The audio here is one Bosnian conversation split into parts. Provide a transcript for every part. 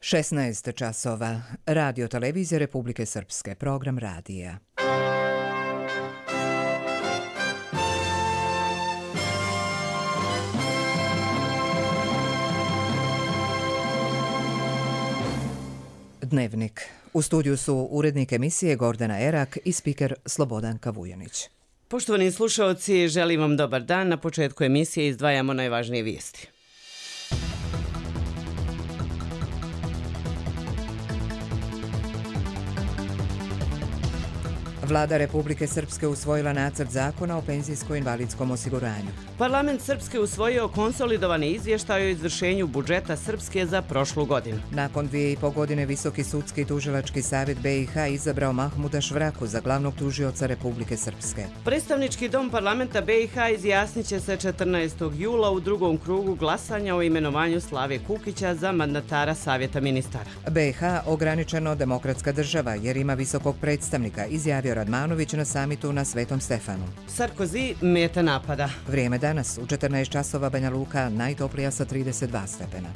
16 časova. Radio televizije Republike Srpske. Program radija. Dnevnik. U studiju su urednik emisije Gordana Erak i spiker Slobodanka Vujanić. Poštovani slušaoci, želim vam dobar dan. Na početku emisije izdvajamo najvažnije vijesti. Vlada Republike Srpske usvojila nacrt zakona o penzijsko-invalidskom osiguranju. Parlament Srpske usvojio konsolidovani izvještaj o izvršenju budžeta Srpske za prošlu godinu. Nakon 2,5 godine Visoki sudski tužilački savjet BiH izabrao Mahmuda Švraku za glavnog tužioca Republike Srpske. Predstavnički dom parlamenta BiH izjasnit će se 14. jula u drugom krugu glasanja o imenovanju Slave Kukića za mandatara Savjeta ministara. BiH ograničeno demokratska država jer ima visokog predstavnika, izjavio Radmanović na samitu na Svetom Stefanu. Sarkozy meta napada. Vrijeme danas u 14 časova Banja Luka, najtoplija sa 32 stepena.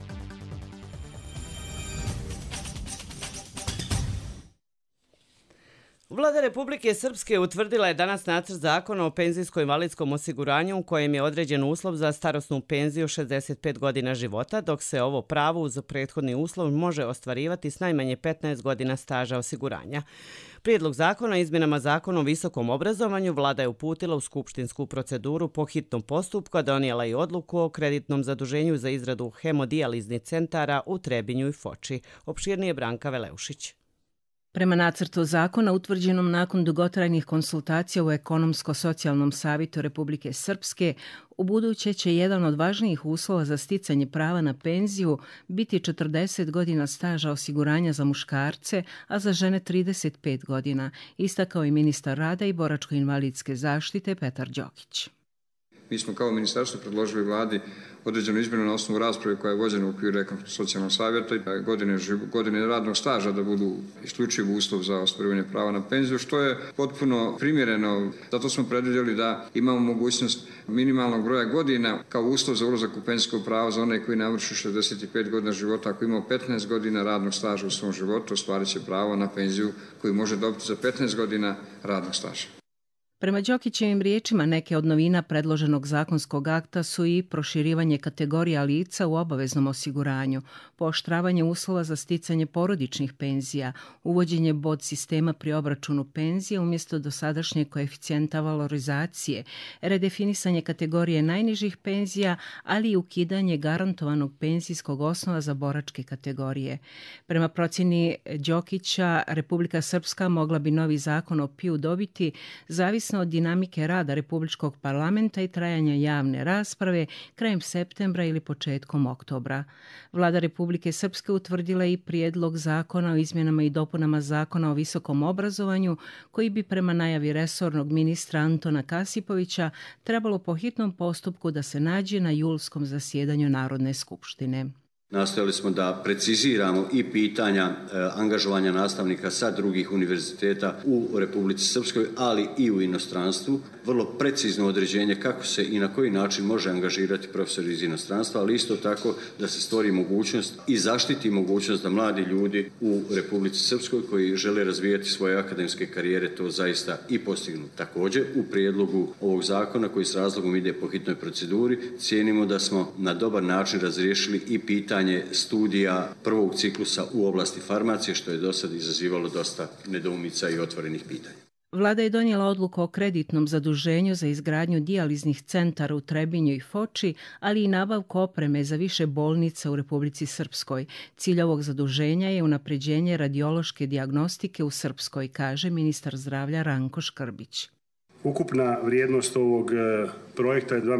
Vlada Republike Srpske utvrdila je danas nacrt zakona o penzijsko-invalidskom osiguranju u kojem je određen uslov za starosnu penziju 65 godina života, dok se ovo pravo uz prethodni uslov može ostvarivati s najmanje 15 godina staža osiguranja. Prijedlog zakona o izmjenama zakona o visokom obrazovanju Vlada je uputila u skupštinsku proceduru po hitnom postupku, a donijela i odluku o kreditnom zaduženju za izradu hemodijaliznih centara u Trebinju i Foči. Opširnije Branka Veleušić. Prema nacrtu zakona utvrđenom nakon dugotrajnih konsultacija u Ekonomsko-socijalnom savjetu Republike Srpske, ubuduće će jedan od važnijih uslova za sticanje prava na penziju biti 40 godina staža osiguranja za muškarce, a za žene 35 godina, istakao i ministar rada i boračko-invalidske zaštite Petar Đokić. Mi smo kao ministarstvo predložili vladi određenu izmjenu na osnovu rasprave koja je vođena u okviru Ekonomsko-socijalnog savjeta i godine radnog staža da budu isključiv uslov za ostvarivanje prava na penziju, što je potpuno primjereno. Zato smo predvidjeli da imamo mogućnost minimalnog broja godina kao uslov za ulazak u penzijsko pravo za one koji navršu 65 godina života. Ako imamo 15 godina radnog staža u svom životu, ostvarit će pravo na penziju koju može dobiti za 15 godina radnog staža. Prema Đokićevim riječima, neke od novina predloženog zakonskog akta su i proširivanje kategorija lica u obaveznom osiguranju, pooštravanje uslova za sticanje porodičnih penzija, uvođenje bod sistema pri obračunu penzije umjesto dosadašnjeg koeficijenta valorizacije, redefinisanje kategorije najnižih penzija, ali i ukidanje garantovanog penzijskog osnova za boračke kategorije. Prema procjeni Đokića, Republika Srpska mogla bi novi zakon o PIU dobiti zavisno od dinamike rada Republičkog parlamenta i trajanja javne rasprave krajem septembra ili početkom oktobra. Vlada Republike Srpske utvrdila i prijedlog zakona o izmjenama i dopunama zakona o visokom obrazovanju, koji bi prema najavi resornog ministra Antona Kasipovića trebalo po hitnom postupku da se nađe na julskom zasjedanju Narodne skupštine. Nastojali smo da preciziramo i pitanja angažovanja nastavnika sa drugih univerziteta u Republici Srpskoj, ali i u inostranstvu. Vrlo precizno određenje kako se i na koji način može angažirati profesor iz inostranstva, ali isto tako da se stvori mogućnost i zaštiti mogućnost da mladi ljudi u Republici Srpskoj koji žele razvijati svoje akademske karijere to zaista i postignu. Također, u prijedlogu ovog zakona koji s razlogom ide po hitnoj proceduri, cijenimo da smo na dobar način razriješili i pitanje studija prvog ciklusa u oblasti farmacije, što je do sad izazivalo dosta nedoumica i otvorenih pitanja. Vlada je donijela odluku o kreditnom zaduženju za izgradnju dijaliznih centara u Trebinju i Foči, ali i nabavku opreme za više bolnica u Republici Srpskoj. Cilj ovog zaduženja je unapređenje radiološke dijagnostike u Srpskoj, kaže ministar zdravlja Ranko Škrbić. Ukupna vrijednost ovog projekta je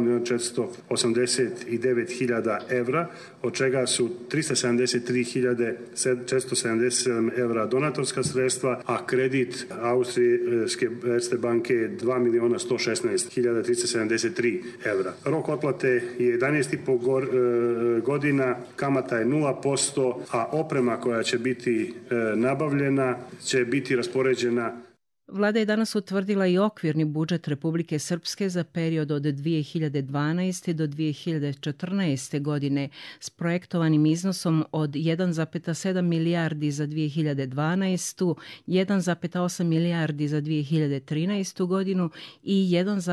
2.489.000 evra, od čega su 373.477 evra donatorska sredstva, a kredit Austrijske Erste banke je 2.116.373 evra. Rok otplate je 11,5 godina, kamata je 0%, a oprema koja će biti nabavljena će biti raspoređena Vlada je danas utvrdila i okvirni budžet Republike Srpske za period od 2012. do 2014. godine s projektovanim iznosom od 1,7 milijardi za 2012., 1,8 milijardi za 2013. godinu i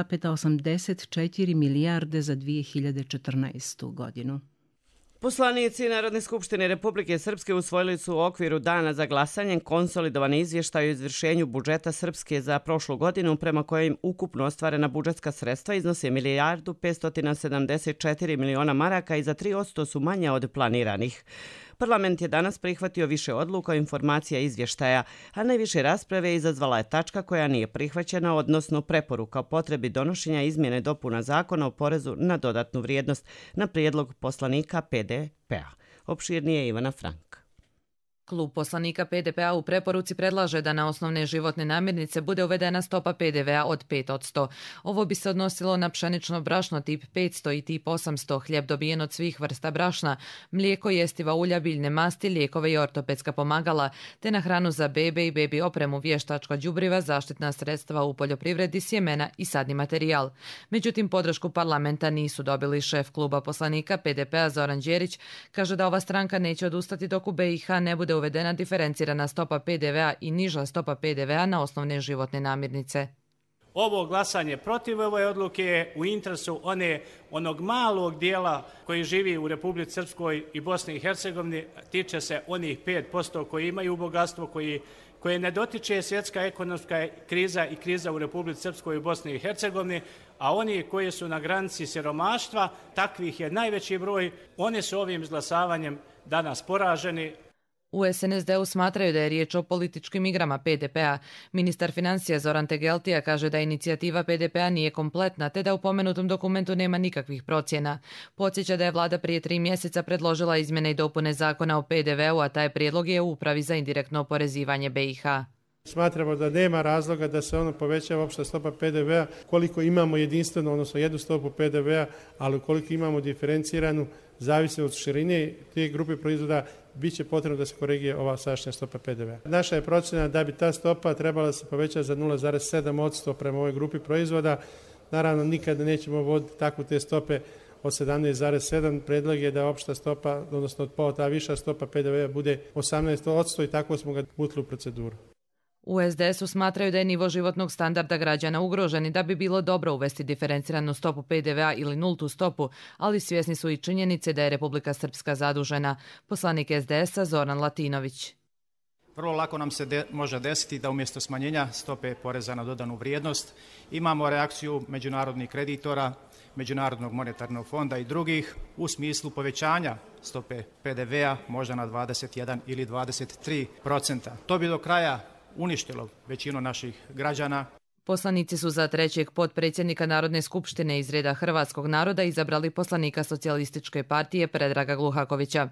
1,84 milijarde za 2014. godinu. Poslanici Narodne skupštine Republike Srpske usvojili su u okviru dana za glasanje konsolidovani izvještaj o izvršenju budžeta Srpske za prošlu godinu, prema kojim ukupno ostvarena budžetska sredstva iznose 1.574.000.000 maraka i za 3% su manja od planiranih. Parlament je danas prihvatio više odluka, informacija i izvještaja, a najviše rasprave izazvala je tačka koja nije prihvaćena, odnosno preporuka o potrebi donošenja izmjene dopuna zakona o porezu na dodatnu vrijednost na prijedlog poslanika PDP-a. Opširnije Ivana Frank. Klub poslanika PDP-a u preporuci predlaže da na osnovne životne namirnice bude uvedena stopa PDV-a od 5%. Ovo bi se odnosilo na pšenično brašno tip 500 i tip 800, hljeb dobijen od svih vrsta brašna, mlijeko, jestiva ulja, biljne masti, lijekove i ortopedska pomagala, te na hranu za bebe i bebi opremu, vještačka đubriva, zaštitna sredstva u poljoprivredi, sjemena i sadni materijal. Međutim, podršku parlamenta nisu dobili. Šef kluba poslanika PDP-a Zoran Đerić kaže da ova stranka neće odustati dok u BiH ne bude uvedena diferencirana stopa PDV-a i niža stopa PDV-a na osnovne životne namirnice. Ovo glasanje protiv ove odluke je u interesu onog malog dijela koji živi u Republici Srpskoj i Bosni i Hercegovini, tiče se onih 5% koji imaju bogatstvo, koje ne dotiče svjetska ekonomska kriza i kriza u Republici Srpskoj i Bosni i Hercegovini, a oni koji su na granici siromaštva, takvih je najveći broj, oni su ovim izglasavanjem danas poraženi. U SNSD-u smatraju da je riječ o političkim igrama PDP-a. Ministar financija Zoran Tegeltija kaže da inicijativa PDP-a nije kompletna, te da u pomenutom dokumentu nema nikakvih procjena. Podsjeća da je vlada prije 3 mjeseca predložila izmjene i dopune zakona o PDV-u, a taj prijedlog je u Upravi za indirektno oporezivanje BiH. Smatramo da nema razloga da se povećava opšta stopa PDV-a koliko imamo jedinstveno, odnosno jednu stopu PDV-a, ali ukoliko imamo diferenciranu, zavisi od širine te grupe proizvoda, bit će potrebno da se korigije ova sadašnja stopa PDV-a. Naša je procjena da bi ta stopa trebala da se poveća za 0,7% prema ovoj grupi proizvoda. Naravno, nikada nećemo voditi takvu te stope od 17,7. Predlog je da opšta stopa, odnosno ta viša stopa PDV-a bude 18% i tako smo ga uputili u proceduru. U SDS-u smatraju da je nivo životnog standarda građana ugrožen i da bi bilo dobro uvesti diferenciranu stopu PDV-a ili nultu stopu, ali svjesni su i činjenice da je Republika Srpska zadužena. Poslanik SDS-a Zoran Latinović. Vrlo lako nam se može desiti da umjesto smanjenja stope poreza na dodanu vrijednost imamo reakciju međunarodnih kreditora, Međunarodnog monetarnog fonda i drugih u smislu povećanja stope PDV-a možda na 21 ili 23%. To bi do kraja uništilo većinu naših građana. Poslanici su za trećeg potpredsjednika Narodne skupštine iz reda hrvatskog naroda izabrali poslanika Socijalističke partije Predraga Gluhakovića.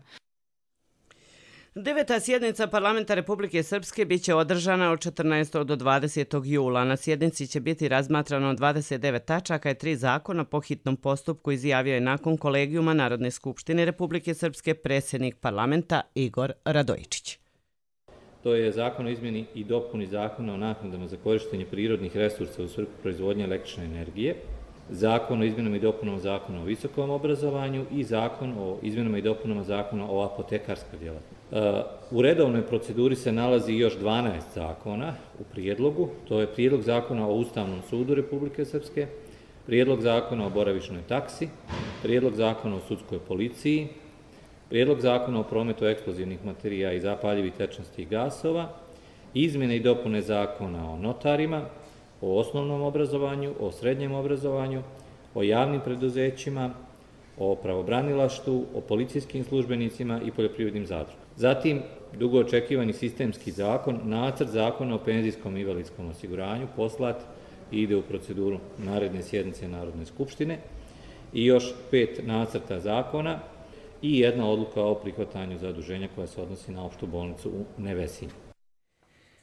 9. sjednica Parlamenta Republike Srpske biće održana od 14. do 20. jula. Na sjednici će biti razmatrano 29 tačaka i 3 zakona po hitnom postupku, izjavio je nakon kolegijuma Narodne skupštine Republike Srpske predsjednik parlamenta Igor Radojičić. To je zakon o izmjeni i dopuni zakona o naknadama za korištenje prirodnih resursa u svrhu proizvodnje električne energije, zakon o izmjenama i dopunama zakona o visokom obrazovanju i zakon o izmjenama i dopunama zakona o apotekarskoj djelatnosti. U redovnoj proceduri se nalazi još 12 zakona u prijedlogu. To je prijedlog zakona o Ustavnom sudu Republike Srpske, prijedlog zakona o boravišnoj taksi, prijedlog zakona o sudskoj policiji, prijedlog zakona o prometu eksplozivnih materija i zapaljivih tečnosti gasova, izmjene i dopune zakona o notarima, o osnovnom obrazovanju, o srednjem obrazovanju, o javnim preduzećima, o pravobranilaštvu, o policijskim službenicima i poljoprivrednim zadrugama. Zatim, dugo očekivani sistemski zakon, nacrt zakona o penzijskom i invalidskom osiguranju, poslat i ide u proceduru naredne sjednice Narodne skupštine i još 5 nacrta zakona i jedna odluka o prihvatanju zaduženja koja se odnosi na opštu bolnicu u Nevesinju.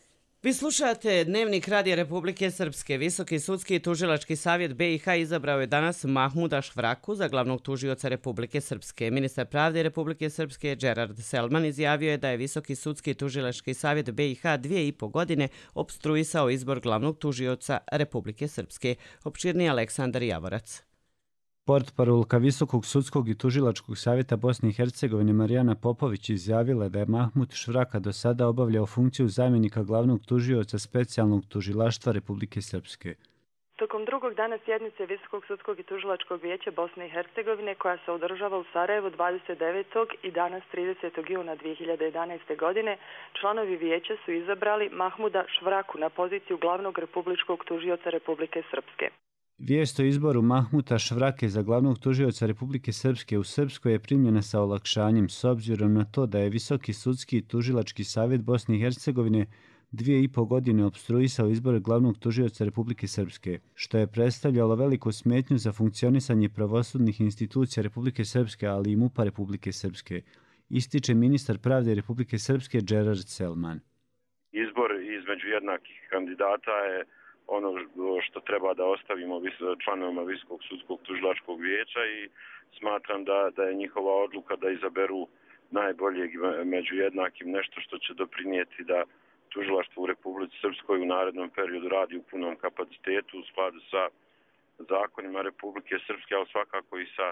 Vi slušate Dnevnik Radija Republike Srpske. Visoki sudski i tužilački savjet BiH izabrao je danas Mahmuda Švraku za glavnog tužioca Republike Srpske. Ministar pravde Republike Srpske Gerard Selman izjavio je da je Visoki sudski i tužilački savjet BiH 2,5 godine opstruisao izbor glavnog tužioca Republike Srpske. Opširniji Aleksandar Javorac. Portparolka Visokog sudskog i tužilačkog savjeta Bosne i Hercegovine Marijana Popović izjavila da je Mahmud Švraka do sada obavljao funkciju zamjenika glavnog tužioca specijalnog tužilaštva Republike Srpske. Tokom drugog dana sjednice Visokog sudskog i tužilačkog vijeća Bosne i Hercegovine, koja se održava u Sarajevu 29. i danas 30. juna 2011. godine, članovi vijeća su izabrali Mahmuda Švraku na poziciju glavnog republičkog tužioca Republike Srpske. Vijest o izboru Mahmuda Švrake za glavnog tužioca Republike Srpske u Srpskoj je primljena sa olakšanjem s obzirom na to da je Visoki sudski i tužilački savjet Bosne i Hercegovine 2,5 godine opstruisao izbor glavnog tužioca Republike Srpske, što je predstavljalo veliku smetnju za funkcionisanje pravosudnih institucija Republike Srpske, ali i MUP-a Republike Srpske, ističe ministar pravde Republike Srpske Gerard Selman. Izbor između jednakih kandidata je ono što treba da ostavimo članovima Visokog sudskog tužilačkog vijeća i smatram da je njihova odluka da izaberu najboljeg među jednakim nešto što će doprinijeti da tužilaštvo u Republici Srpskoj u narednom periodu radi u punom kapacitetu u skladu sa zakonima Republike Srpske, ali svakako i sa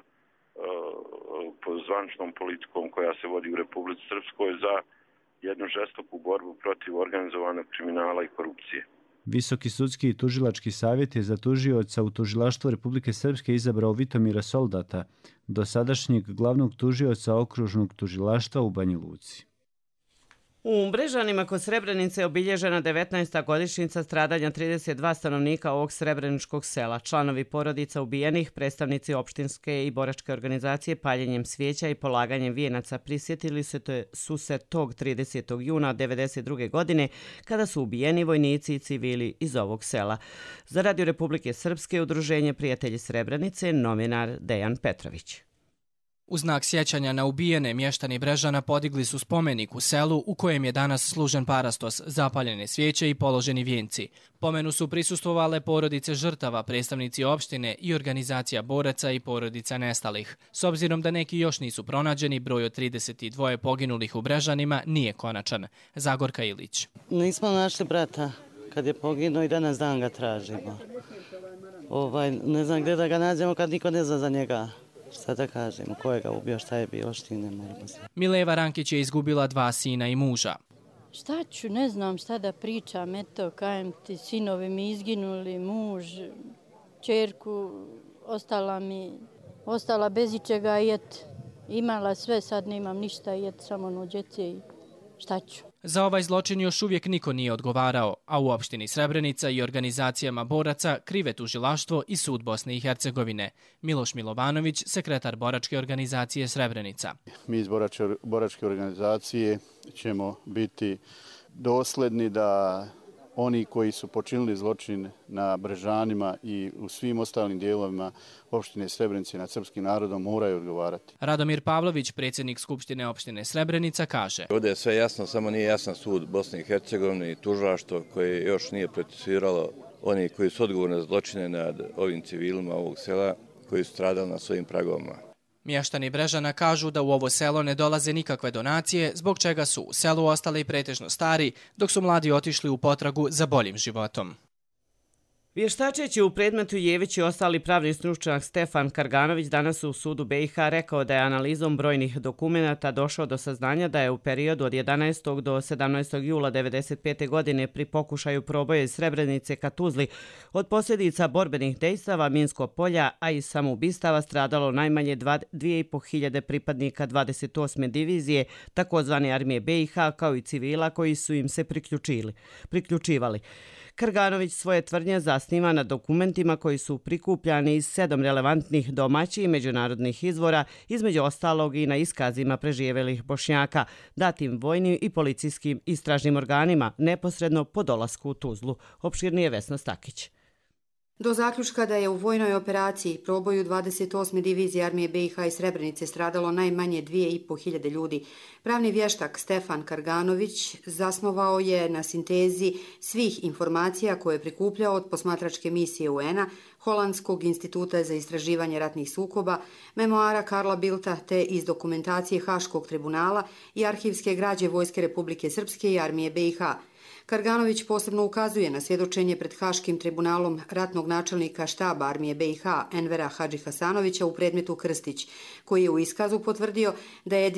zvaničnom politikom koja se vodi u Republici Srpskoj za jednu žestoku borbu protiv organizovanog kriminala i korupcije. Visoki sudski i tužilački savjet je za tužioca u tužilaštvu Republike Srpske izabrao Vitomira Soldata, dosadašnjeg glavnog tužioca okružnog tužilaštva u Banja Luci. U Brežanima kod Srebrenice je obilježena 19. godišnjica stradanja 32 stanovnika ovog srebreničkog sela. Članovi porodica ubijenih, predstavnici opštinske i boračke organizacije paljenjem svijeća i polaganjem vijenaca prisjetili su se tog 30. juna 1992. godine kada su ubijeni vojnici i civili iz ovog sela. Za Radio Republike Srpske udruženje Prijatelji Srebrenice novinar Dejan Petrović. U znak sjećanja na ubijene mještani Brežana podigli su spomenik u selu u kojem je danas služen parastos, zapaljene svijeće i položeni vijenci. Pomenu su prisustvovale porodice žrtava, predstavnici opštine i organizacija boraca i porodica nestalih. S obzirom da neki još nisu pronađeni, broj od 32 poginulih u Brežanima nije konačan. Zagorka Ilić. Nismo našli brata kad je poginuo i danas dan ga tražimo. Ne znam gdje da ga nađemo kad niko ne zna za njega. Šta da kažemo, ko je ga ubio, šta je bilo, što ne moramo znati. Mileva Rankić je izgubila 2 sina i muža. Šta ću, ne znam šta da pričam, eto, kajem ti, sinovi mi izginuli, muž, čerku, ostala bez ičega i imala sve, sad nemam ništa i samo ono djece i šta ću. Za ovaj zločin još uvijek niko nije odgovarao, a u opštini Srebrenica i organizacijama boraca krive tužilaštvo i sud Bosne i Hercegovine. Miloš Milovanović, sekretar boračke organizacije Srebrenica. Mi iz boračke organizacije ćemo biti dosledni da oni koji su počinili zločin na Brežanima i u svim ostalim dijelovima opštine Srebrenice nad srpskim narodom moraju odgovarati. Radomir Pavlović, predsjednik Skupštine opštine Srebrenica, kaže: Ovdje je sve jasno, samo nije jasan sud Bosne i Hercegovine i tužilaštvo koje još nije procesuiralo oni koji su odgovorni za zločine nad ovim civilima ovog sela koji su stradali na svojim pragovima. Mještani Brežana kažu da u ovo selo ne dolaze nikakve donacije, zbog čega su u selu ostali pretežno stari, dok su mladi otišli u potragu za boljim životom. Vještačeći u predmetu Jević i ostali pravni stručnjak Stefan Karganović danas u sudu BiH rekao da je analizom brojnih dokumenata došao do saznanja da je u periodu od 11. do 17. jula 1995. godine pri pokušaju proboja iz Srebrenice ka Tuzli od posljedica borbenih dejstava minskog polja, a i samoubistava stradalo najmanje 2.500 pripadnika 28. divizije, takozvane armije BiH, kao i civila koji su im se priključivali. Karganović svoje tvrdnje zasniva na dokumentima koji su prikupljani iz 7 relevantnih domaćih i međunarodnih izvora, između ostalog i na iskazima preživelih Bošnjaka, datim vojnim i policijskim istražnim organima neposredno po dolasku u Tuzlu. Opširnije Vesna Stakić. Do zaključka da je u vojnoj operaciji proboju 28. divizije armije BiH iz Srebrenice stradalo najmanje 2.500 ljudi, pravni vještak Stefan Karganović zasnovao je na sintezi svih informacija koje je prikupljao od posmatračke misije UN-a, Holandskog instituta za istraživanje ratnih sukoba, memoara Karla Bildta te iz dokumentacije Haškog tribunala i arhivske građe Vojske Republike Srpske i armije BiH. Karganović posebno ukazuje na svjedočenje pred Haškim tribunalom ratnog načelnika štaba armije BiH Envera Hadžihasanovića u predmetu Krstić, koji je u iskazu potvrdio da je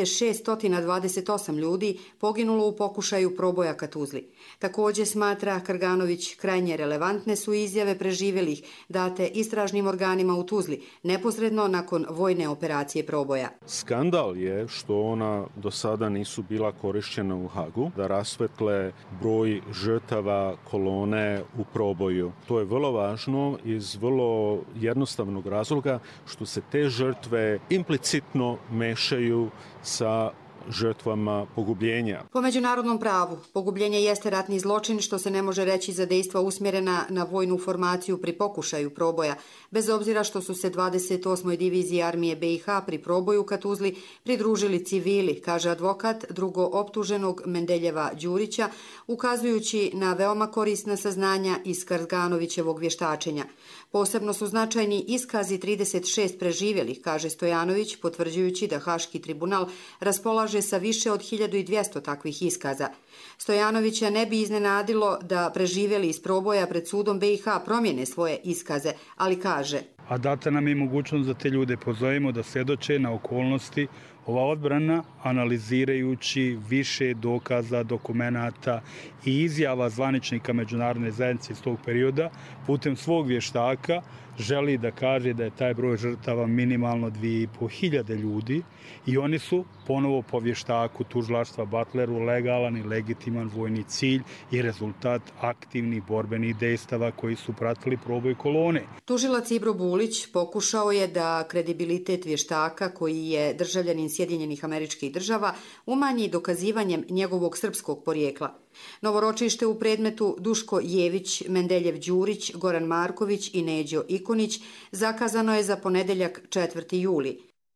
2628 ljudi poginulo u pokušaju proboja ka Tuzli. Također, smatra Karganović, krajnje relevantne su izjave preživjelih date istražnim organima u Tuzli neposredno nakon vojne operacije proboja. Skandal je što ona do sada nisu bila korišćena u Hagu da rasvetle broj žrtava kolone u proboju. To je vrlo važno iz vrlo jednostavnog razloga što se te žrtve implicitno mešaju sa žrtvama pogubljenja. Po međunarodnom pravu, pogubljenje jeste ratni zločin što se ne može reći za dejstva usmjerena na vojnu formaciju pri pokušaju proboja, bez obzira što su se 28. diviziji armije BiH pri proboju ka Tuzli pridružili civili, kaže advokat drugo optuženog Mendeljeva Đurića, ukazujući na veoma korisna saznanja iz Karganovićevog vještačenja. Posebno su značajni iskazi 36 preživjelih, kaže Stojanović, potvrđujući da Haški tribunal raspolaže sa više od 1200 takvih iskaza. Stojanovića ne bi iznenadilo da preživjeli iz proboja pred sudom BiH promijene svoje iskaze, ali kaže: a data nam je mogućnost da te ljude pozovemo da svjedoče na okolnosti. Ova odbrana, analizirajući više dokaza, dokumenata i izjava zvaničnika međunarodne zajednice iz tog perioda, putem svog vještaka želi da kaže da je taj broj žrtava minimalno 2500 ljudi i oni su ponovo po vještaku tužilaštva Butleru legalan i legitiman vojni cilj i rezultat aktivnih borbenih dejstava koji su pratili proboj kolone. Tužilac Ibro Bulić pokušao je da kredibilitet vještaka, koji je državljanin Sjedinjenih Američkih Država, umanji dokazivanjem njegovog srpskog porijekla. Novoročište u predmetu Duško Jević, Mendeljev Đurić, Goran Marković i Neđo Ikonić zakazano je za ponedjeljak 4. juli.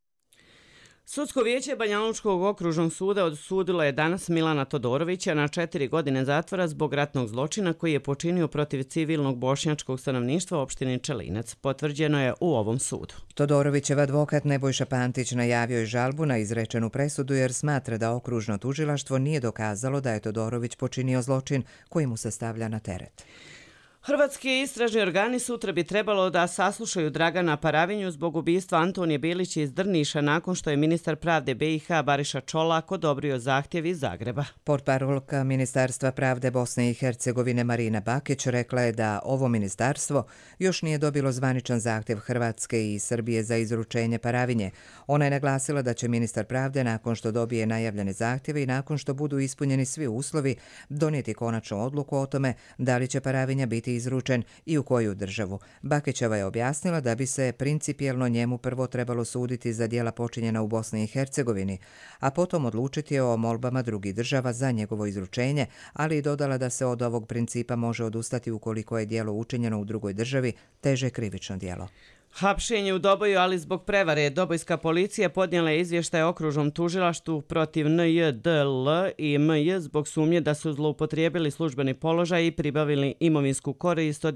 Sudsko vijeće Banjalučkog okružnog suda odsudilo je danas Milana Todorovića na 4 godine zatvora zbog ratnog zločina koji je počinio protiv civilnog bošnjačkog stanovništva opštine Čelinac. Potvrđeno je u ovom sudu. Todorovićev advokat Nebojša Pantić najavio je žalbu na izrečenu presudu jer smatra da okružno tužilaštvo nije dokazalo da je Todorović počinio zločin koji mu se stavlja na teret. Hrvatski istražni organi sutra bi trebalo da saslušaju Dragana Paravinju zbog ubistva Antonije Bilića iz Drniša nakon što je ministar pravde BiH Bariša Čolak odobrio zahtjev iz Zagreba. Portparolka Ministarstva pravde Bosne i Hercegovine Marina Bakić rekla je da ovo ministarstvo još nije dobilo zvaničan zahtjev Hrvatske i Srbije za izručenje Paravinje. Ona je naglasila da će ministar pravde nakon što dobije najavljene zahtjeve i nakon što budu ispunjeni svi uslovi donijeti konačnu odluku o tome da li će Paravinja biti izručen i u koju državu. Bakićeva je objasnila da bi se principijelno njemu prvo trebalo suditi za djela počinjena u Bosni i Hercegovini, a potom odlučiti o molbama drugih država za njegovo izručenje, ali i dodala da se od ovog principa može odustati ukoliko je djelo učinjeno u drugoj državi teže krivično djelo. Hapšenje u Doboju, ali zbog prevare, Dobojska policija podnijela je izvještaj okružnom tužilaštvu protiv NJDL i MJ zbog sumnje da su zloupotrijebili službeni položaj i pribavili imovinsku korist od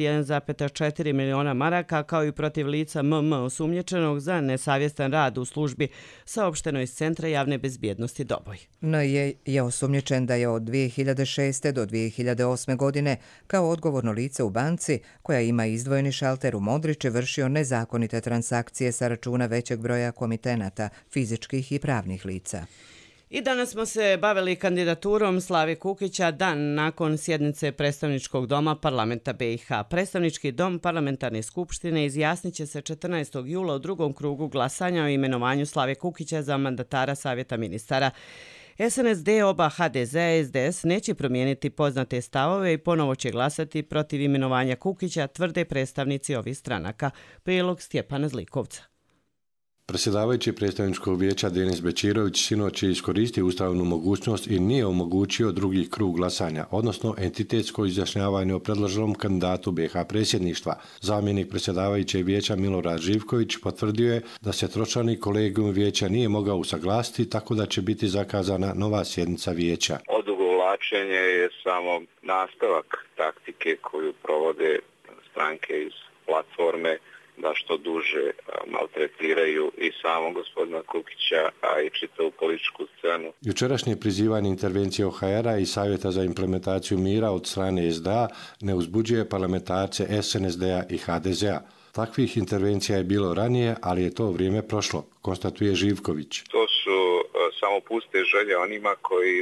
1,4 miliona maraka, kao i protiv lica MM osumnjičenog za nesavjestan rad u službi, saopšteno iz Centra javne bezbjednosti Doboj. NJ je osumnjičen da je od 2006. do 2008. godine kao odgovorno lice u banci, koja ima izdvojeni šalter u Modriči, vršio nezakonite transakcije sa računa većeg broja komitenata, fizičkih i pravnih lica. I danas smo se bavili kandidaturom Slave Kukića dan nakon sjednice Predstavničkog doma parlamenta BiH. Predstavnički dom parlamentarne skupštine izjasnit će se 14. jula u drugom krugu glasanja o imenovanju Slave Kukića za mandatara Savjeta ministara. SNSD, oba HDZ i SDS neće promijeniti poznate stavove i ponovo će glasati protiv imenovanja Kukića, tvrde predstavnici ovih stranaka. Prilog Stjepana Zlikovca. Predsjedavajući predstavničkog vijeća Denis Bečirović sinoć je iskoristio ustavnu mogućnost i nije omogućio drugi krug glasanja, odnosno entitetsko izjašnjavanje o predloženom kandidatu BiH predsjedništva. Zamjenik predsjedavajućeg vijeća Milorad Živković potvrdio je da se tročlani kolegijum vijeća nije mogao usaglasiti, tako da će biti zakazana nova sjednica vijeća. Odugovlačenje je samo nastavak taktike koju provode stranke iz platforme da što duže maltretiraju i samog gospodina Kukića, a i čitavu političku scenu. Jučerašnje prizivanje intervencije OHR-a i Savjeta za implementaciju mira od strane SDA ne uzbuđuje parlamentarce SNSD-a i HDZ-a. Takvih intervencija je bilo ranije, ali je to vrijeme prošlo, konstatuje Živković. To su samo puste želje onima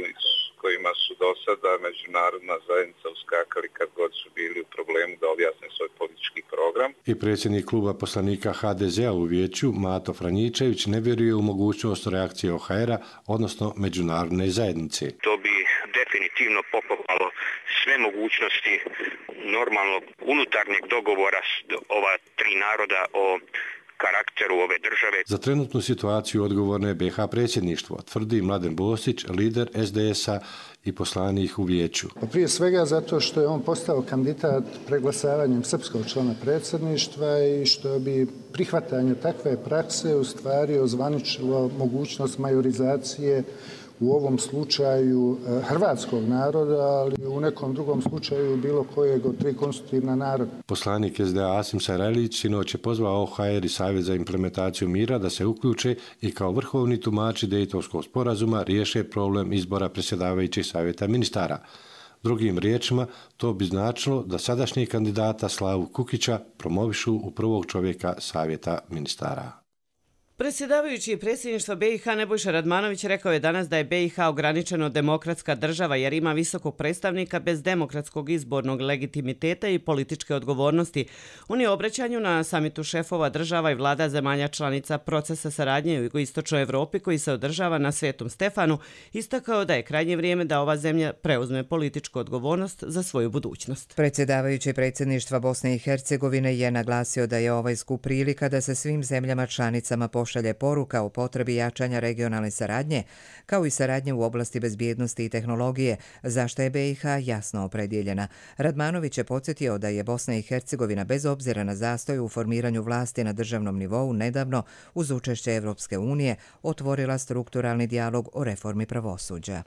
kojima su do sada međunarodna zajednica uskakali kad god su bili u problemu da objasne svoj politički program. I predsjednik kluba poslanika HDZ-a u vijeću, Mato Franjičević, ne vjeruje u mogućnost reakcije OHR-a, odnosno međunarodne zajednice. To bi definitivno pokopalo sve mogućnosti normalnog unutarnjeg dogovora ova tri naroda o karakteru ove države. Za trenutnu situaciju odgovorno je BiH predsjedništvo, tvrdi Mladen Bosić, lider SDS-a i poslanik u vijeću. Prije svega zato što je on postao kandidat preglasavanjem srpskog člana predsjedništva i što bi prihvatanje takve prakse u stvari ozvaničilo mogućnost majorizacije u ovom slučaju hrvatskog naroda, ali u nekom drugom slučaju bilo kojeg od tri konstitutivna naroda. Poslanik SDA Asim Sarajlić sinoć je pozvao OHR i Savjet za implementaciju mira da se uključe i kao vrhovni tumači Dejtonskog sporazuma riješe problem izbora predsjedavajućih savjeta ministara. Drugim riječima, to bi značilo da sadašnji kandidata Slavu Kukića promovišu u prvog čovjeka savjeta ministara. Predsjedavajući predsjedništva BiH Nebojša Radmanović rekao je danas da je BiH ograničeno demokratska država jer ima visokog predstavnika bez demokratskog izbornog legitimiteta i političke odgovornosti. On je u obraćanju na samitu šefova država i vlada zemalja članica procesa saradnje u jugoistočnoj Evropi koji se održava na Svetom Stefanu istakao da je krajnje vrijeme da ova zemlja preuzme političku odgovornost za svoju budućnost. Predsjedavajući predsjedništva Bosne i Hercegovine je naglasio da je ovaj skup prilika da se svim zemljama članicama pošalje poruka o potrebi jačanja regionalne saradnje, kao i saradnje u oblasti bezbjednosti i tehnologije, za što je BiH jasno opredjeljena. Radmanović je podsjetio da je Bosna i Hercegovina bez obzira na zastoj u formiranju vlasti na državnom nivou nedavno, uz učešće Evropske unije, otvorila strukturalni dijalog o reformi pravosuđa.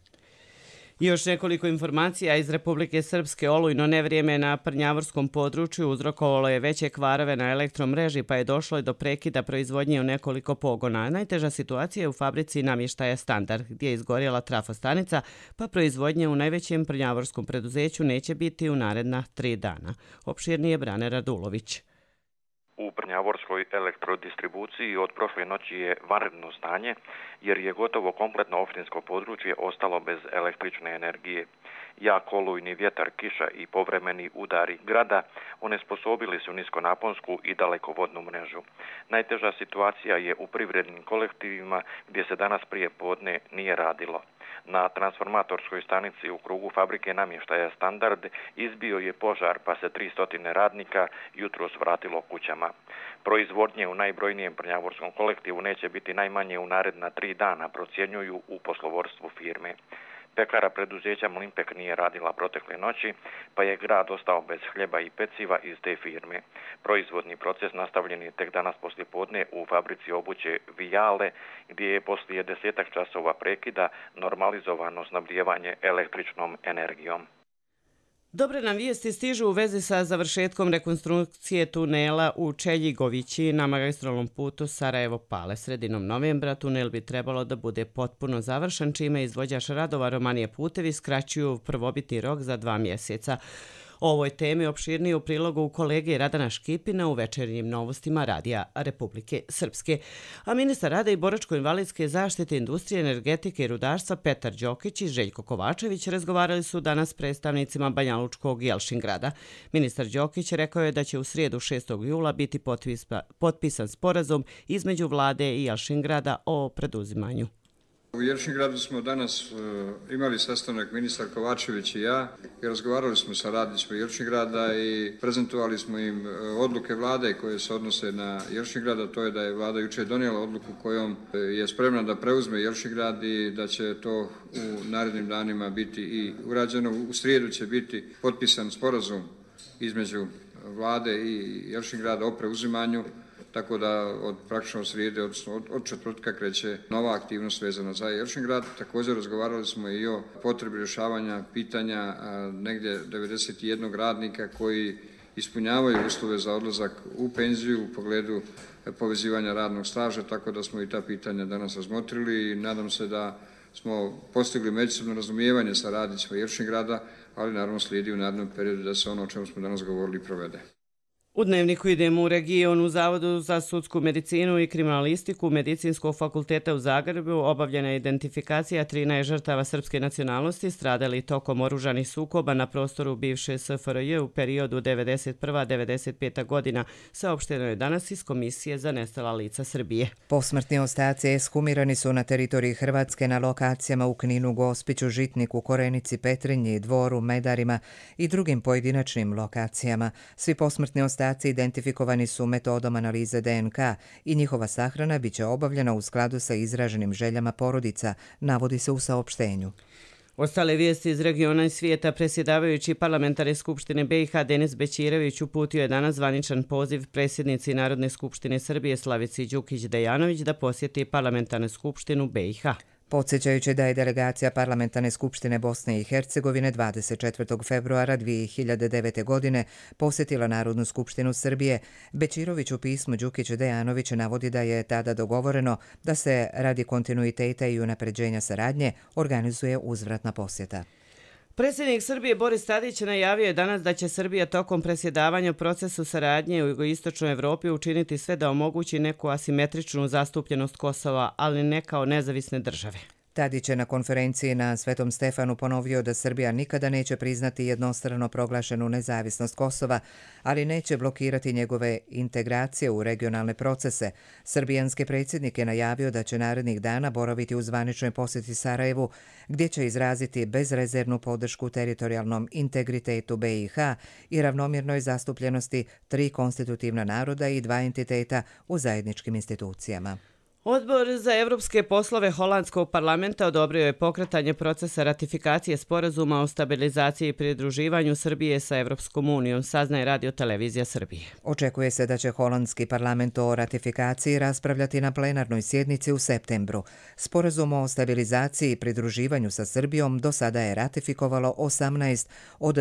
Još nekoliko informacija iz Republike Srpske. Olujno nevrijeme na Prnjavorskom području uzrokovalo je veće kvarove na elektromreži, pa je došlo do prekida proizvodnje u nekoliko pogona. Najteža situacija je u fabrici namještaja Standard, gdje je izgorjela trafostanica, pa proizvodnje u najvećem prnjavorskom preduzeću neće biti u naredna 3 dana. Opširnije Brane Radulović. U Prnjavorskoj elektrodistribuciji od prošle noći je vanredno stanje jer je gotovo kompletno opštinsko područje ostalo bez električne energije. Jak olujni vjetar, kiša i povremeni udari grada onesposobili su niskonaponsku i dalekovodnu mrežu. Najteža situacija je u privrednim kolektivima gdje se danas prije podne nije radilo. Na transformatorskoj stanici u krugu fabrike namještaja Standard izbio je požar pa se 300 radnika jutros vratilo kućama. Proizvodnje u najbrojnijem prnjavorskom kolektivu neće biti najmanje u naredna 3 dana, procjenjuju u poslovodstvu firme. Pekara preduzeća Mlimpek nije radila protekle noći, pa je grad ostao bez hljeba i peciva iz te firme. Proizvodni proces nastavljen je tek danas poslijepodne u fabrici obuće Vijale, gdje je poslije 10 časova prekida normalizovano snabdijevanje električnom energijom. Dobre nam vijesti stižu u vezi sa završetkom rekonstrukcije tunela u Čeljigovići na magistralnom putu Sarajevo-Pale. Sredinom novembra tunel bi trebalo da bude potpuno završen, čime izvođač radova Romanije putevi skraćuju prvobitni rok za 2 mjeseca. O ovoj temi opširnije u prilogu kolege Radana Škipina u večernjim novostima Radija Republike Srpske. A ministar rada i boračko-invalidske zaštite, industrije, energetike i rudarstva Petar Đokić i Željko Kovačević razgovarali su danas s predstavnicima Banjalučkog i Jelšingrada. Ministar Đokić rekao je da će u srijedu 6. jula biti potpisan sporazum između vlade i Jelšingrada o preduzimanju U Jelčingradu smo danas imali sastanak ministar Kovačević i ja i razgovarali smo sa radnicima Jelčingrada i prezentovali smo im odluke vlade koje se odnose na Jelčingrad, a to je da je vlada jučer donijela odluku kojom je spremna da preuzme Jelčingrad i da će to u narednim danima biti i urađeno. U srijedu će biti potpisan sporazum između vlade i Jelčingrada o preuzimanju, tako da od praktično srijede, odnosno od četvrtka kreće nova aktivnost vezana za Jelčingrad. Također razgovarali smo i o potrebi rješavanja pitanja negdje 91 radnika koji ispunjavaju uslove za odlazak u penziju u pogledu povezivanja radnog staža, tako da smo i ta pitanja danas razmotrili i nadam se da smo postigli međusobno razumijevanje sa radnicima Jelčingrada, ali naravno slijedi u narednom periodu da se ono o čemu smo danas govorili provede. U Dnevniku idemo u region. U Zavodu za sudsku medicinu i kriminalistiku Medicinskog fakulteta u Zagrebu obavljena je identifikacija 13 žrtava srpske nacionalnosti stradali tokom oružanih sukoba na prostoru bivše SFRJ u periodu 91-95 godina, saopšteno je danas iz Komisije za nestala lica Srbije. Posmrtni ostaci ekshumirani su na teritoriji Hrvatske na lokacijama u Kninu, Gospiću, Žitniku, Korenici, Petrinji, Dvoru, Medarima i drugim pojedinačnim lokacijama. Svi posmrtni ostaci identifikovani su metodom analize DNK i njihova sahrana biće obavljena u skladu sa izraženim željama porodica, navodi se u saopštenju. Ostale vijesti iz regiona i svijeta. Predsjedavajući Parlamentarne skupštine BiH Denis Bećirović uputio je danas zvaničan poziv predsjednici Narodne skupštine Srbije Slavici Đukić Dejanović da posjeti Parlamentarnu skupštinu BiH. Podsjećajući da je delegacija Parlamentarne skupštine Bosne i Hercegovine 24. februara 2009. godine posjetila Narodnu skupštinu Srbije, Bećirović u pismu Đukić Dejanović navodi da je tada dogovoreno da se radi kontinuiteta i unapređenja saradnje organizuje uzvratna posjeta. Predsjednik Srbije Boris Tadić najavio je danas da će Srbija tokom predsjedavanja u procesu saradnje u jugoistočnoj Evropi učiniti sve da omogući neku asimetričnu zastupljenost Kosova, ali ne kao nezavisne države. Tadić je na konferenciji na Svetom Stefanu ponovio da Srbija nikada neće priznati jednostrano proglašenu nezavisnost Kosova, ali neće blokirati njegove integracije u regionalne procese. Srbijanski predsjednik je najavio da će narednih dana boraviti u zvaničnoj posjeti Sarajevu, gdje će izraziti bezrezervnu podršku teritorijalnom integritetu BiH i ravnomjernoj zastupljenosti 3 konstitutivna naroda i 2 entiteta u zajedničkim institucijama. Odbor za evropske poslove Holandskog parlamenta odobrio je pokretanje procesa ratifikacije sporazuma o stabilizaciji i pridruživanju Srbije sa Evropskom unijom, saznaje Radio Televizija Srbije. Očekuje se da će Holandski parlament o ratifikaciji raspravljati na plenarnoj sjednici u septembru. Sporazum o stabilizaciji i pridruživanju sa Srbijom do sada je ratifikovalo 18 od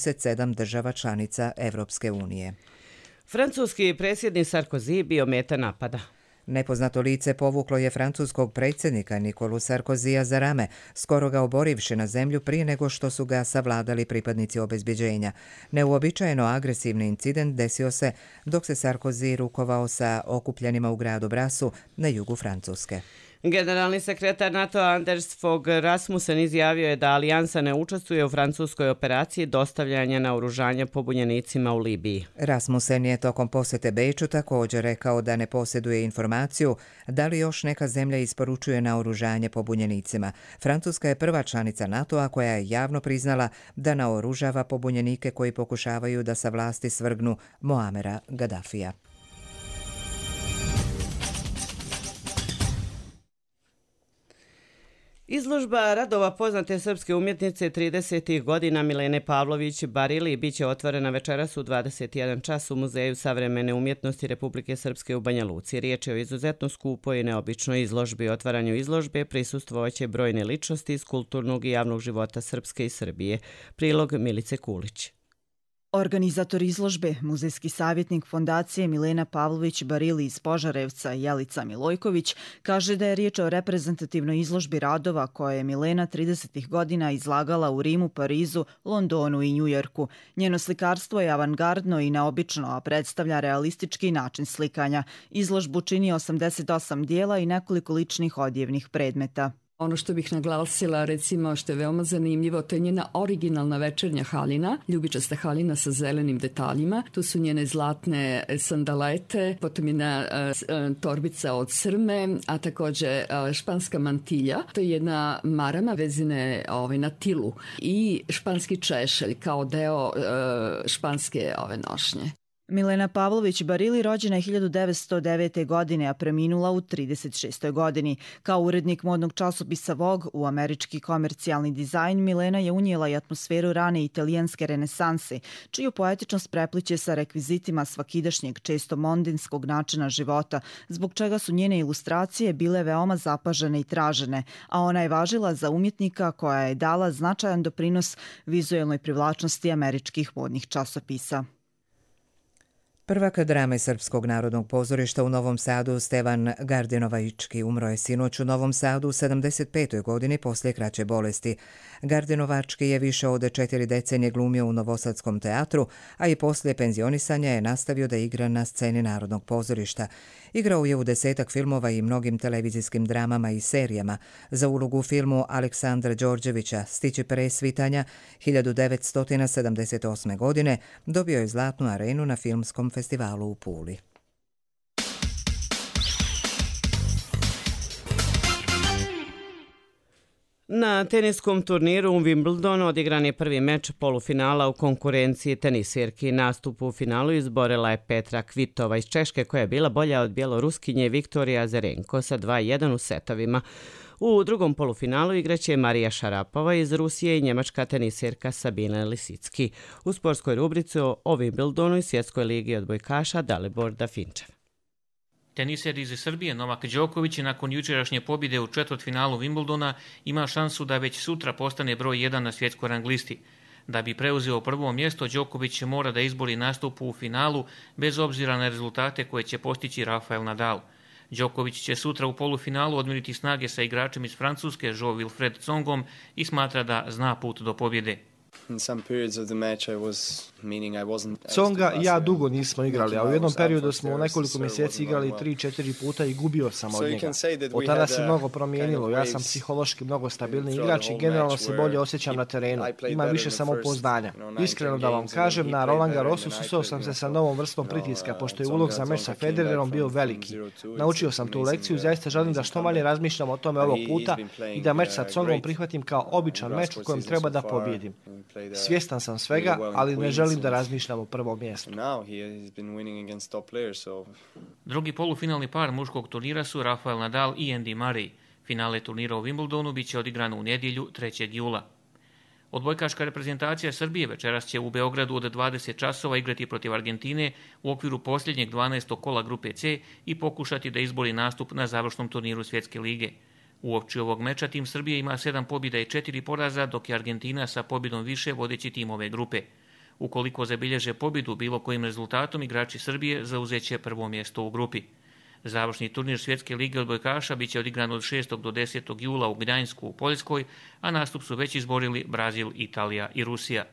27 država članica Evropske unije. Francuski predsjednik Sarkozy bio meta napada. Nepoznato lice povuklo je francuskog predsjednika Nikolu Sarkozija za rame, skoro ga oborivši na zemlju prije nego što su ga savladali pripadnici obezbjeđenja. Neuobičajeno agresivni incident desio se dok se Sarkozy rukovao sa okupljenima u gradu Brasu na jugu Francuske. Generalni sekretar NATO Anders Fogh Rasmussen izjavio je da alijansa ne učestvuje u francuskoj operaciji dostavljanja naoružanja pobunjenicima u Libiji. Rasmussen je tokom posjete Beču također rekao da ne posjeduje informaciju da li još neka zemlja isporučuje naoružanje pobunjenicima. Francuska je prva članica NATO-a koja je javno priznala da naoružava pobunjenike koji pokušavaju da sa vlasti svrgnu Moamera Gaddafija. Izložba radova poznate srpske umjetnice 30. godina Milene Pavlović Barili biće otvorena večeras u 21 čas u Muzeju savremene umjetnosti Republike Srpske u Banja Luci. Riječ je o izuzetno skupoj i neobičnoj izložbi. Otvaranju izložbe prisustvovaće brojne ličnosti iz kulturnog i javnog života Srpske i Srbije. Prilog Milice Kulić. Organizator izložbe, muzejski savjetnik fondacije Milena Pavlović Barili iz Požarevca Jelica Milojković, kaže da je riječ o reprezentativnoj izložbi radova koje je Milena 30. godina izlagala u Rimu, Parizu, Londonu i Njujorku. Njeno slikarstvo je avangardno i neobično, a predstavlja realistički način slikanja. Izložbu čini 88 dijela i nekoliko ličnih odjevnih predmeta. Ono što bih naglasila, recimo, što je veoma zanimljivo, to je njena originalna večernja haljina, ljubičasta haljina sa zelenim detaljima. Tu su njene zlatne sandalete, potom jedna torbica od srme, a također španska mantilja. To je jedna marama vezine na tilu i španski češelj kao deo španske nošnje. Milena Pavlović Barili rođena je 1909. godine, a preminula u 36. godini. Kao urednik modnog časopisa Vogue u američki komercijalni dizajn, Milena je unijela i atmosferu rane italijanske renesanse, čiju poetičnost prepliče sa rekvizitima svakidašnjeg, često mondinskog načina života, zbog čega su njene ilustracije bile veoma zapažene i tražene, a ona je važila za umjetnika koja je dala značajan doprinos vizuelnoj privlačnosti američkih modnih časopisa. Prvak drame Srpskog narodnog pozorišta u Novom Sadu Stevan Gardinovački umro je sinoć u Novom Sadu u 75. godini poslije kraće bolesti. Gardinovački je više od 4 decenije glumio u Novosadskom teatru, a i poslije penzionisanja je nastavio da igra na sceni Narodnog pozorišta. Igrao je u 10 filmova i mnogim televizijskim dramama i serijama. Za ulogu u filmu Aleksandra Đorđevića Stići presvitanja 1978. godine dobio je Zlatnu arenu na Filmskom festivalu u Puli. Na teniskom turniru u Wimbledonu odigran je prvi meč polufinala u konkurenciji tenisirki. Nastup u finalu izborila je Petra Kvitova iz Češke, koja je bila bolja od bjeloruskinje Viktorija Azarenko sa 2:1 u setovima. U drugom polufinalu igraće Marija Šarapova iz Rusije i njemačka tenisirka Sabina Lisicki. U sportskoj rubrici o Wimbledonu i svjetskoj ligi odbojkaša Dalibor Dafinčev. Teniser iz Srbije Novak Đoković nakon jučerašnje pobjede u četvrtfinalu Wimbledona ima šansu da već sutra postane broj 1 na svjetskoj rang listi. Da bi preuzeo prvo mjesto, Đoković mora da izbori nastup u finalu bez obzira na rezultate koje će postići Rafael Nadal. Đoković će sutra u polufinalu odmjeriti snage sa igračem iz Francuske Jo-Wilfried Tsongom i smatra da zna put do pobjede. Tsonga i ja dugo nismo igrali, a u jednom periodu smo u nekoliko mjeseci igrali 3-4 puta i gubio sam od njega. Od tada se mnogo promijenilo, ja sam psihološki mnogo stabilni igrač i generalno se bolje osjećam na terenu. Ima više samopouzdanja. Iskreno da vam kažem, na Roland Garrosu susreo sam se sa novom vrstom pritiska, pošto je ulog za meč sa Federerom bio veliki. Naučio sam tu lekciju i zaista želim da što manje razmišljam o tome ovog puta i da meč sa Tsongom prihvatim kao običan meč u kojem treba da pobjedim. Svjestan sam svega, ali ne želim da razmišljam o prvom mjestu. Drugi polufinalni par muškog turnira su Rafael Nadal i Andy Murray. Finale turnira u Wimbledonu bit će odigrano u nedjelju 3. jula. Odbojkaška reprezentacija Srbije večeras će u Beogradu od 20 časova igrati protiv Argentine u okviru posljednjeg 12. kola grupe C i pokušati da izbori nastup na završnom turniru Svjetske lige. Uopći ovog meča tim Srbije ima 7 pobjeda i 4 poraza, dok je Argentina sa pobjedom više vodeći tim ove grupe. Ukoliko zabilježe pobjedu bilo kojim rezultatom, igrači Srbije zauzeće prvo mjesto u grupi. Završni turnir Svjetske lige odbojkaša bit će odigran od 6. do 10. jula u Gdańsku u Poljskoj, a nastup su već izborili Brazil, Italija i Rusija.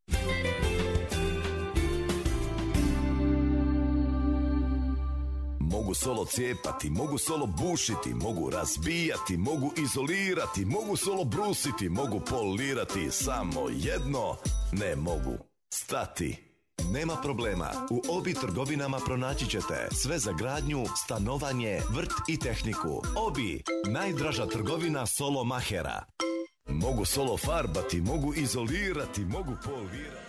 Mogu solo cijepati, mogu solo bušiti, mogu razbijati, mogu izolirati, mogu solo brusiti, mogu polirati, samo jedno ne mogu stati. Nema problema, u Obi trgovinama pronaći ćete sve za gradnju, stanovanje, vrt i tehniku. Obi, najdraža trgovina solo mahera. Mogu solo farbati, mogu izolirati, mogu polirati.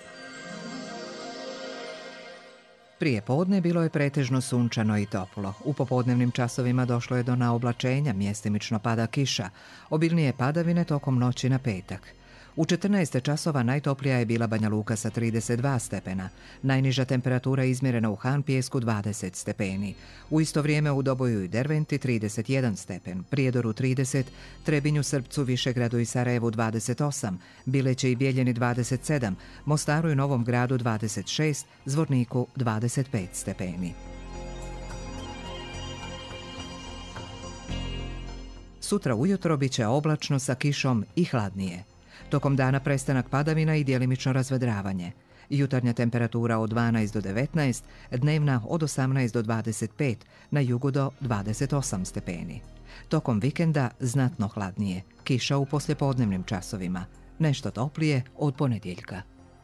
Prije podne bilo je pretežno sunčano i toplo. U popodnevnim časovima došlo je do naoblačenja, mjestimično pada kiša. Obilnije padavine tokom noći na petak. U 14 časova najtoplija je bila Banja Luka sa 32 stepena. Najniža temperatura izmjerena u Han Pijesku 20 stepeni. U isto vrijeme u Doboju i Derventi 31 stepen, Prijedoru 30, Trebinju, Srpcu, Višegradu i Sarajevu 28, Bileće i Bijeljeni 27, Mostaru i Novom Gradu 26, Zvorniku 25 stepeni. Sutra ujutro bit će oblačno sa kišom i hladnije. Tokom dana prestanak padavina i djelimično razvedravanje. Jutarnja temperatura od 12 do 19, dnevna od 18 do 25, na jugu do 28 stepeni. Tokom vikenda znatno hladnije, kiša u poslijepodnevnim časovima, nešto toplije od ponedjeljka.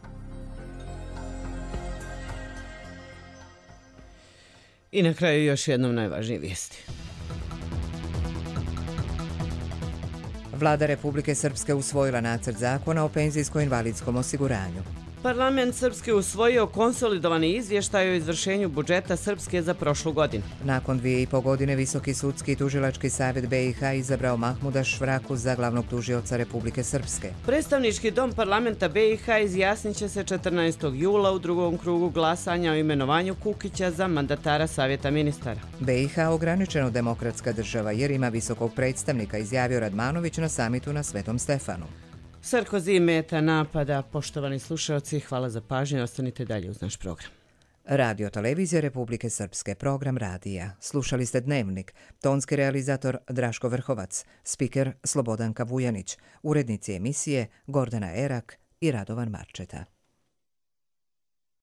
I na kraju još jednom najvažnije vijesti. Vlada Republike Srpske usvojila nacrt zakona o penzijsko-invalidskom osiguranju. Parlament Srpske usvojio konsolidovani izvještaj o izvršenju budžeta Srpske za prošlu godinu. Nakon 2,5 godine Visoki sudski i tužilački savjet BiH izabrao Mahmuda Švraku za glavnog tužioca Republike Srpske. Predstavnički dom parlamenta BiH izjasnit će se 14. jula u drugom krugu glasanja o imenovanju Kukića za mandatara Savjeta ministara. BiH ograničeno demokratska država jer ima visokog predstavnika, izjavio Radmanović na samitu na Svetom Stefanu. Sarkozy meta napada. Poštovani slušalci, hvala za pažnju. Ostanite dalje uz naš program. Radio Televizija Republike Srpske, program radija. Slušali ste Dnevnik, tonski realizator Draško Vrhovac, spiker Slobodanka Vujanić, urednici emisije Gordana Erak i Radovan Marčeta.